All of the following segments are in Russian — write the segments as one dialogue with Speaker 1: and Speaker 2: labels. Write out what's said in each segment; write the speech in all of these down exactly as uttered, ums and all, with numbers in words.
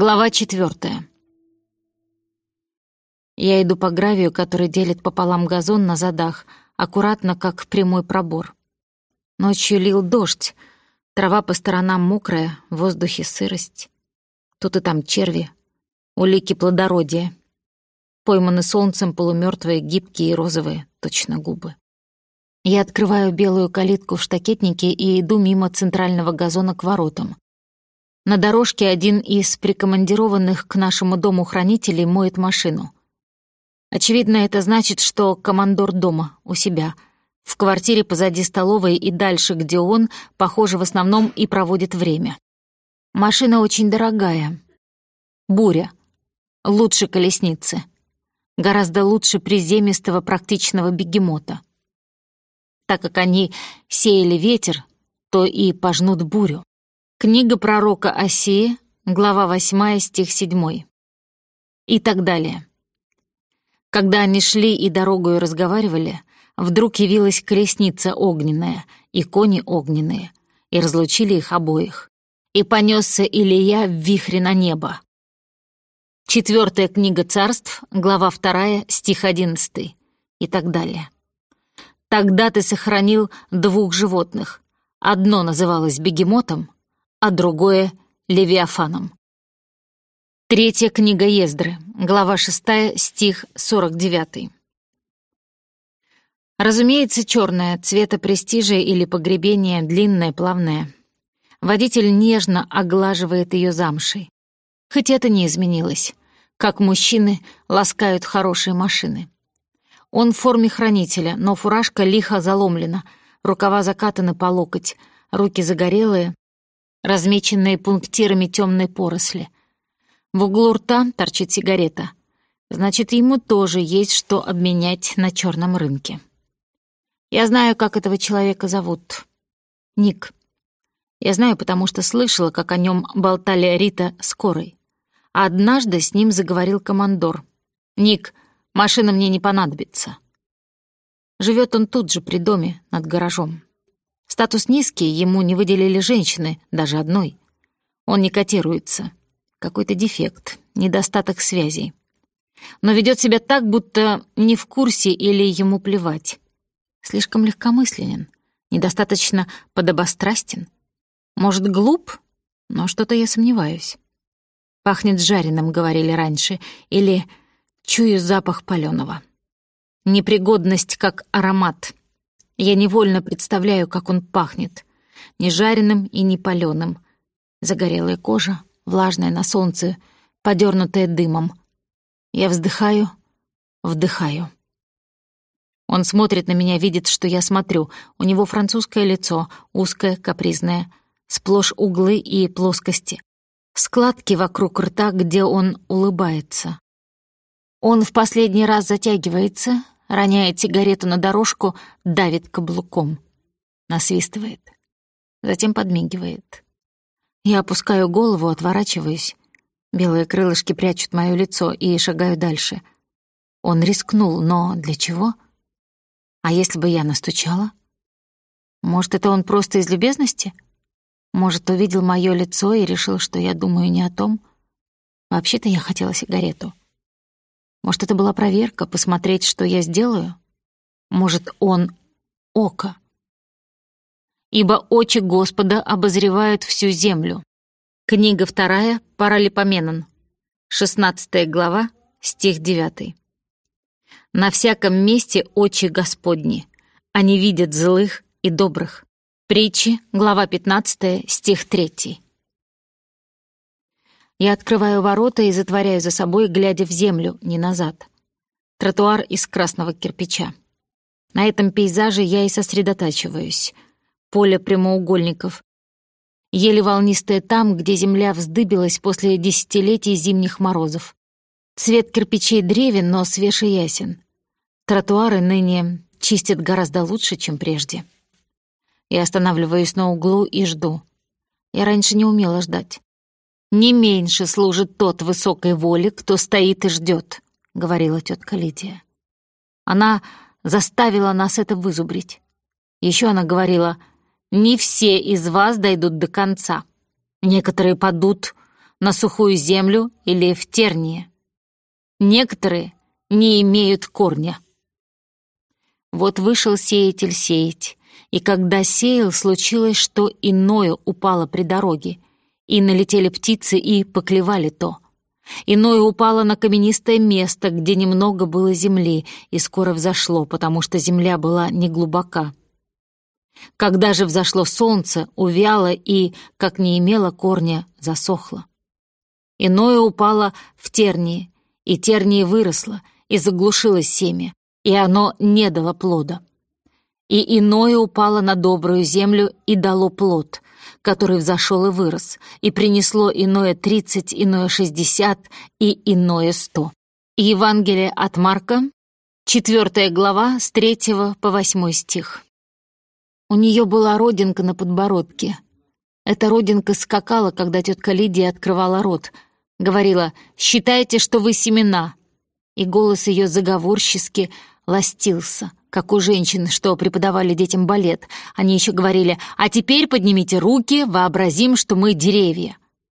Speaker 1: Глава четвертая. Я иду по гравию, который делит пополам газон на задах, аккуратно, как прямой пробор. Ночью лил дождь, трава по сторонам мокрая, в воздухе сырость. Тут и там черви, улики плодородия. Пойманы солнцем полумёртвые, гибкие и розовые, точно губы. Я открываю белую калитку в штакетнике и иду мимо центрального газона к воротам. На дорожке один из прикомандированных к нашему дому хранителей моет машину. Очевидно, это значит, что командор дома, у себя, в квартире позади столовой и дальше, где он, похоже, в основном и проводит время. Машина очень дорогая. Буря. Лучше колесницы. Гораздо лучше приземистого практичного бегемота. Так как они сеяли ветер, то и пожнут бурю. Книга пророка Осии, глава восьмая, стих седьмой. И так далее. Когда они шли и дорогою разговаривали, вдруг явилась колесница огненная и кони огненные, и разлучили их обоих. И понесся Илия в вихре на небо. Четвертая книга царств, глава вторая, стих одиннадцатый. И так далее. Тогда ты сохранил двух животных. Одно называлось бегемотом, а другое — Левиафаном. Третья книга Ездры, глава шестая, стих сорок девятый. Разумеется, черная, цвета престижа или погребения, длинная, плавная. Водитель нежно оглаживает ее замшей. Хоть это не изменилось, как мужчины ласкают хорошие машины. Он в форме хранителя, но фуражка лихо заломлена, рукава закатаны по локоть, руки загорелые, размеченные пунктирами темной поросли. В углу рта торчит сигарета. Значит, ему тоже есть что обменять на черном рынке. Я знаю, как этого человека зовут. Ник. Я знаю, потому что слышала, как о нем болтали Рита с Корой. А однажды с ним заговорил командор. «Ник, машина мне не понадобится». Живет он тут же, при доме, над гаражом. Статус низкий, ему не выделили женщины, даже одной. Он не котируется. Какой-то дефект, недостаток связей. Но ведет себя так, будто не в курсе или ему плевать. Слишком легкомысленен, недостаточно подобострастен. Может, глуп, но что-то я сомневаюсь. Пахнет жареным, говорили раньше, или чую запах палёного. Непригодность как аромат. Я невольно представляю, как он пахнет. Не жареным и не палёным. Загорелая кожа, влажная на солнце, подернутая дымом. Я вздыхаю, вдыхаю. Он смотрит на меня, видит, что я смотрю. У него французское лицо, узкое, капризное, сплошь углы и плоскости. Складки вокруг рта, где он улыбается. Он в последний раз затягивается, роняет сигарету на дорожку, давит каблуком. Насвистывает. Затем подмигивает. Я опускаю голову, отворачиваюсь. Белые крылышки прячут моё лицо и шагаю дальше. Он рискнул, но для чего? А если бы я настучала? Может, это он просто из любезности? Может, увидел моё лицо и решил, что я думаю не о том? Вообще-то я хотела сигарету. Может, это была проверка, посмотреть, что я сделаю? Может, он — око? Ибо очи Господа обозревают всю землю. Книга вторая, Паралипоменон, шестнадцатая глава, стих девятый. На всяком месте очи Господни, они видят злых и добрых. Притчи, глава пятнадцатая, стих третий. Я открываю ворота и затворяю за собой, глядя в землю, не назад. Тротуар из красного кирпича. На этом пейзаже я и сосредотачиваюсь. Поле прямоугольников. Еле волнистое там, где земля вздыбилась после десятилетий зимних морозов. Цвет кирпичей древен, но свеж и ясен. Тротуары ныне чистят гораздо лучше, чем прежде. Я останавливаюсь на углу и жду. Я раньше не умела ждать. «Не меньше служит тот высокой воли, кто стоит и ждет», — говорила тетка Лидия. Она заставила нас это вызубрить. Еще она говорила: «Не все из вас дойдут до конца. Некоторые падут, на сухую землю или в тернии. Некоторые не имеют корня. Вот вышел сеятель сеять, и когда сеял, случилось, что иное упало при дороге, и налетели птицы и поклевали то. Иное упало на каменистое место, где немного было земли, и скоро взошло, потому что земля была неглубока. Когда же взошло солнце, увяло и, как не имело корня, засохло. Иное упало в тернии, и тернии выросло, и заглушилось семя, и оно не дало плода. И иное упало на добрую землю и дало плод, который взошел и вырос, и принесло иное тридцать, иное шестьдесят и иное сто. Евангелие от Марка, четвертая глава, с третьего по восьмой стих. У нее была родинка на подбородке. Эта родинка скакала, когда тетка Лидия открывала рот. Говорила: «Считайте, что вы семена». И голос ее заговорчески ластился, как у женщин, что преподавали детям балет. Они еще говорили: «А теперь поднимите руки, вообразим, что мы деревья».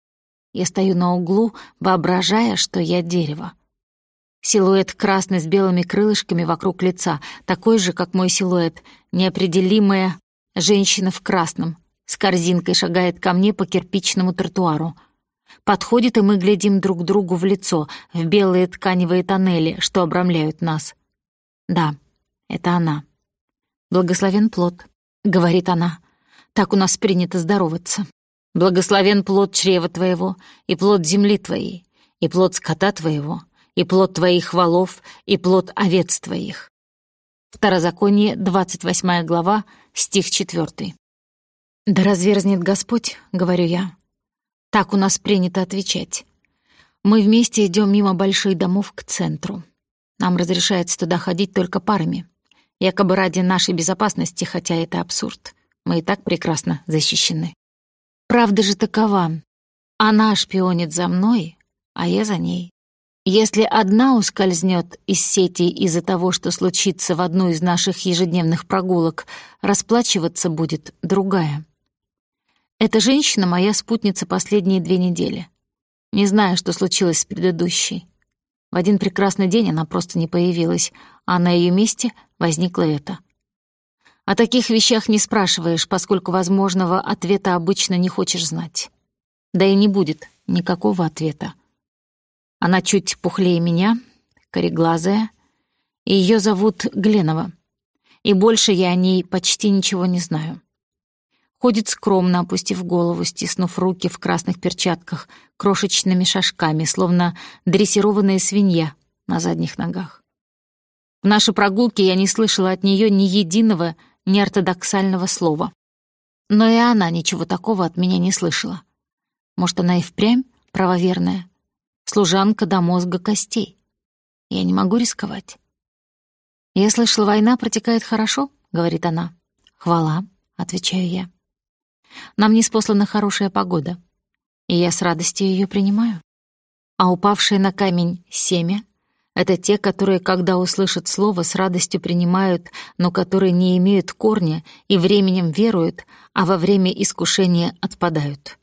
Speaker 1: Я стою на углу, воображая, что я дерево. Силуэт красный с белыми крылышками вокруг лица, такой же, как мой силуэт, неопределимая женщина в красном, с корзинкой шагает ко мне по кирпичному тротуару. Подходит, и мы глядим друг другу в лицо, в белые тканевые тоннели, что обрамляют нас. Да, это она. «Благословен плод», — говорит она. Так у нас принято здороваться. «Благословен плод чрева твоего, и плод земли твоей, и плод скота твоего, и плод твоих волов, и плод овец твоих». Второзаконие, двадцать восьмая глава, стих четвёртый. «Да разверзнет Господь», — говорю я. Так у нас принято отвечать. Мы вместе идем мимо больших домов к центру. Нам разрешается туда ходить только парами. Якобы ради нашей безопасности, хотя это абсурд. Мы и так прекрасно защищены. Правда же такова. Она шпионит за мной, а я за ней. Если одна ускользнет из сети из-за того, что случится в одну из наших ежедневных прогулок, расплачиваться будет другая. Эта женщина — моя спутница последние две недели. Не знаю, что случилось с предыдущей. В один прекрасный день она просто не появилась, а на ее месте возникло это. О таких вещах не спрашиваешь, поскольку возможного ответа обычно не хочешь знать. Да и не будет никакого ответа. Она чуть пухлее меня, кореглазая, и ее зовут Гленова. И больше я о ней почти ничего не знаю. Ходит скромно, опустив голову, стиснув руки в красных перчатках, крошечными шажками, словно дрессированная свинья на задних ногах. В нашей прогулке я не слышала от нее ни единого неортодоксального слова. Но и она ничего такого от меня не слышала. Может, она и впрямь правоверная? Служанка до мозга костей. Я не могу рисковать. «Я слышала, война протекает хорошо», — говорит она. «Хвала», — отвечаю я. Нам ниспослана хорошая погода, и я с радостью ее принимаю. А упавшие на камень семя — это те, которые, когда услышат слово, с радостью принимают, но которые не имеют корня и временем веруют, а во время искушения отпадают.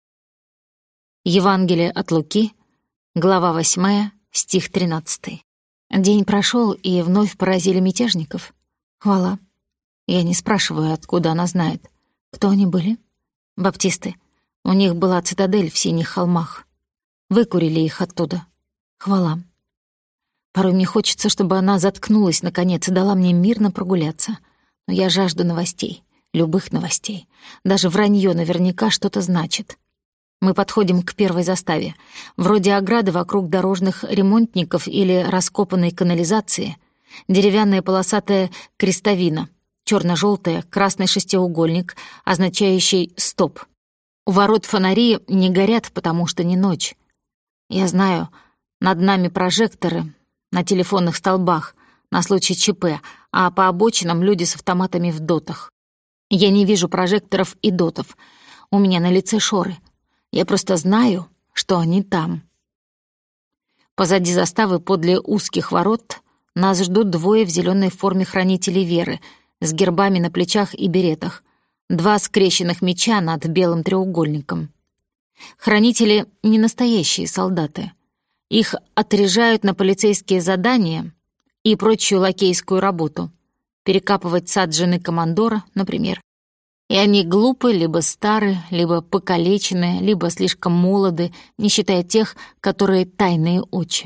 Speaker 1: Евангелие от Луки, глава восьмая, стих тринадцатый. День прошел, и вновь поразили мятежников. Хвала. Я не спрашиваю, откуда она знает. Кто они были? Баптисты. У них была цитадель в синих холмах. Выкурили их оттуда. Хвала. Порой мне хочется, чтобы она заткнулась, наконец, и дала мне мирно прогуляться. Но я жажду новостей, любых новостей. Даже вранье наверняка что-то значит. Мы подходим к первой заставе. Вроде ограды вокруг дорожных ремонтников или раскопанной канализации. Деревянная полосатая крестовина. Черно-желтая, красный шестиугольник, означающий «стоп». У ворот фонари не горят, потому что не ночь. Я знаю, над нами прожекторы на телефонных столбах на случай ЧП, а по обочинам люди с автоматами в дотах. Я не вижу прожекторов и дотов. У меня на лице шоры. Я просто знаю, что они там. Позади заставы, подле узких ворот, нас ждут двое в зеленой форме хранителей веры — с гербами на плечах и беретах, два скрещенных меча над белым треугольником. Хранители — не настоящие солдаты. Их отряжают на полицейские задания и прочую лакейскую работу. Перекапывать сад жены командора, например. И они глупы, либо стары, либо покалечены, либо слишком молоды, не считая тех, которые тайные очи.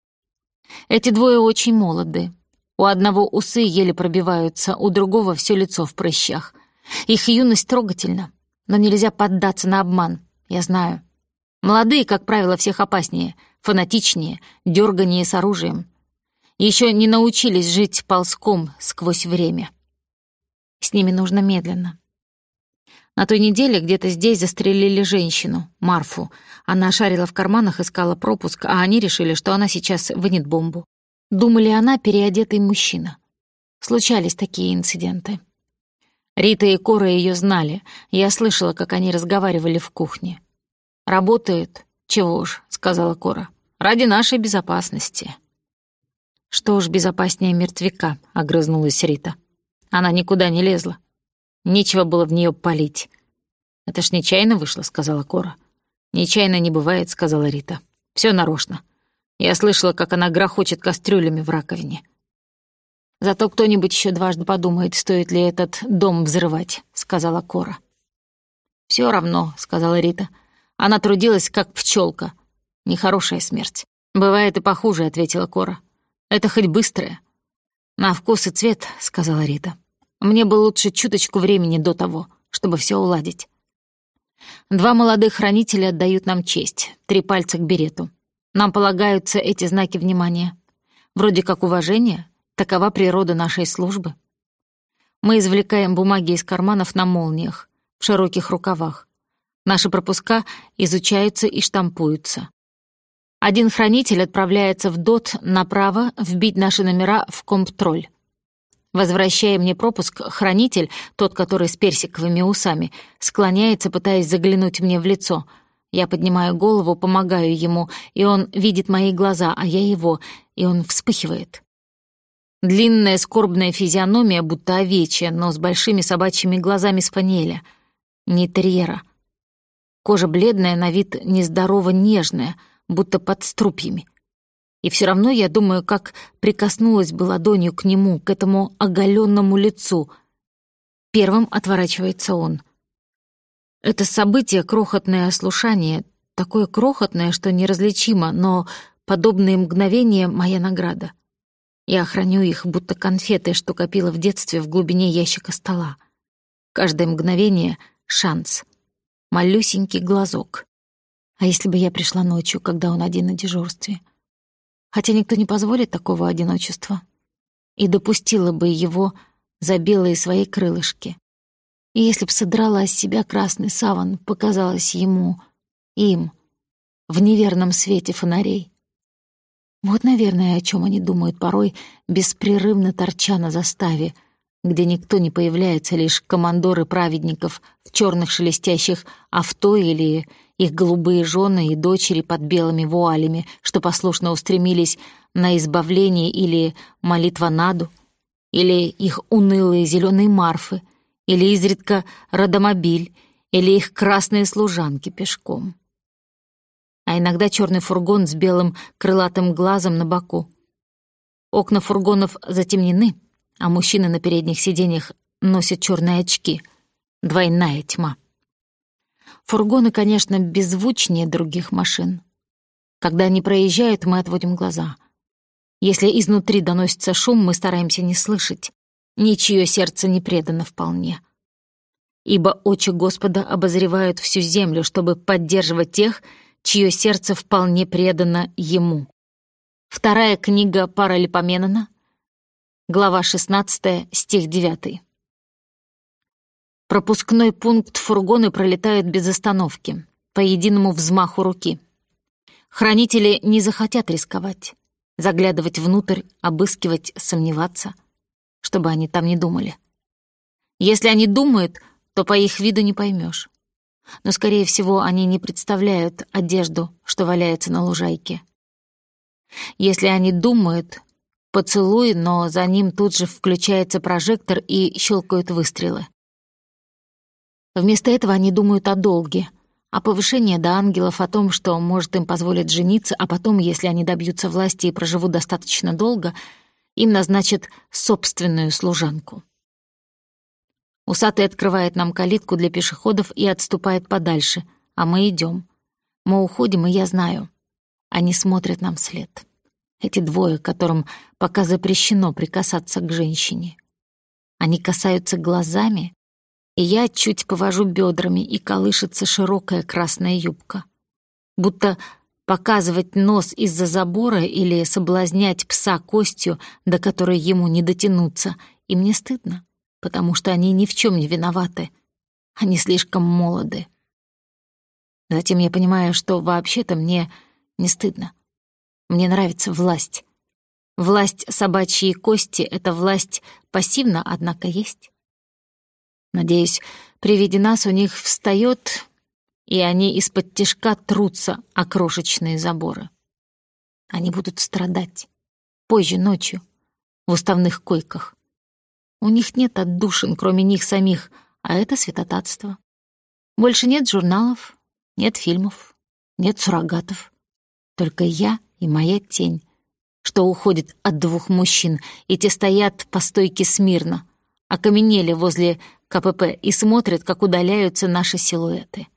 Speaker 1: Эти двое очень молоды. У одного усы еле пробиваются, у другого все лицо в прыщах. Их юность трогательна, но нельзя поддаться на обман, я знаю. Молодые, как правило, всех опаснее, фанатичнее, дерганее с оружием. Еще не научились жить ползком сквозь время. С ними нужно медленно. На той неделе где-то здесь застрелили женщину, Марфу. Она шарила в карманах, искала пропуск, а они решили, что она сейчас вынет бомбу. Думали, она переодетый мужчина. Случались такие инциденты. Рита и Кора ее знали. Я слышала, как они разговаривали в кухне. «Работают? Чего ж», — сказала Кора. «Ради нашей безопасности». «Что ж безопаснее мертвяка», — огрызнулась Рита. Она никуда не лезла. Нечего было в нее палить. «Это ж нечаянно вышло», — сказала Кора. «Нечаянно не бывает», — сказала Рита. Все нарочно. Я слышала, как она грохочет кастрюлями в раковине. «Зато кто-нибудь еще дважды подумает, стоит ли этот дом взрывать», — сказала Кора. Все равно», — сказала Рита. «Она трудилась, как пчелка. Нехорошая смерть». «Бывает и похуже», — ответила Кора. «Это хоть быстрое». «На вкус и цвет», — сказала Рита. «Мне бы лучше чуточку времени до того, чтобы все уладить». Два молодых хранителя отдают нам честь, три пальца к берету. Нам полагаются эти знаки внимания. Вроде как уважение, такова природа нашей службы. Мы извлекаем бумаги из карманов на молниях, в широких рукавах. Наши пропуска изучаются и штампуются. Один хранитель отправляется в ДОТ направо вбить наши номера в комптроль. Возвращая мне пропуск, хранитель, тот, который с персиковыми усами, склоняется, пытаясь заглянуть мне в лицо. Я поднимаю голову, помогаю ему, и он видит мои глаза, а я его, и он вспыхивает. Длинная скорбная физиономия, будто овечья, но с большими собачьими глазами спаниеля. Не терьера. Кожа бледная, на вид нездорово нежная, будто под струпьями. И все равно я думаю, как прикоснулась бы ладонью к нему, к этому оголенному лицу. Первым отворачивается он. Это событие — крохотное ослушание, такое крохотное, что неразличимо, но подобные мгновения — моя награда. Я храню их, будто конфеты, что копила в детстве в глубине ящика стола. Каждое мгновение — шанс. Малюсенький глазок. А если бы я пришла ночью, когда он один на дежурстве? Хотя никто не позволит такого одиночества. И допустила бы его за белые свои крылышки. И если б содрала с себя красный саван, показалось ему, им, в неверном свете фонарей. Вот, наверное, о чем они думают порой, беспрерывно торча на заставе, где никто не появляется, лишь командоры праведников в черных шелестящих авто или их голубые жены и дочери под белыми вуалями, что послушно устремились на избавление, или молитвонаду, или их унылые зеленые марфы, или изредка родомобиль, или их красные служанки пешком. А иногда черный фургон с белым крылатым глазом на боку. Окна фургонов затемнены, а мужчины на передних сиденьях носят черные очки. Двойная тьма. Фургоны, конечно, беззвучнее других машин. Когда они проезжают, мы отводим глаза. Если изнутри доносится шум, мы стараемся не слышать. Ничье сердце не предано вполне. Ибо очи Господа обозревают всю землю, чтобы поддерживать тех, чье сердце вполне предано Ему. Вторая книга Паралипоменона, глава шестнадцатая, стих девятый. Пропускной пункт фургоны пролетают без остановки, по единому взмаху руки. Хранители не захотят рисковать, заглядывать внутрь, обыскивать, сомневаться, чтобы они там не думали. Если они думают, то по их виду не поймешь. Но, скорее всего, они не представляют одежду, что валяется на лужайке. Если они думают, поцелуй, но за ним тут же включается прожектор и щелкают выстрелы. Вместо этого они думают о долге, А повышение до ангелов о том, что может им позволить жениться, а потом, если они добьются власти и проживут достаточно долго, им назначат собственную служанку. Усатый открывает нам калитку для пешеходов и отступает подальше, а мы идем. Мы уходим, и я знаю. Они смотрят нам вслед. Эти двое, которым пока запрещено прикасаться к женщине. Они касаются глазами, и я чуть повожу бедрами, и колышется широкая красная юбка. Будто показывать нос из-за забора или соблазнять пса костью, до которой ему не дотянуться, и мне стыдно, потому что они ни в чем не виноваты. Они слишком молоды. Затем я понимаю, что вообще-то мне не стыдно. Мне нравится власть. Власть собачьей кости — это власть пассивна, однако есть. Надеюсь, при виде нас у них встаёт, и они из-под тишка трутся о крошечные заборы. Они будут страдать. Позже, ночью, в уставных койках. У них нет отдушин, кроме них самих, а это святотатство. Больше нет журналов, нет фильмов, нет суррогатов. Только я и моя тень, что уходит от двух мужчин, и те стоят по стойке смирно, окаменели возле ка пэ пэ и смотрят, как удаляются наши силуэты.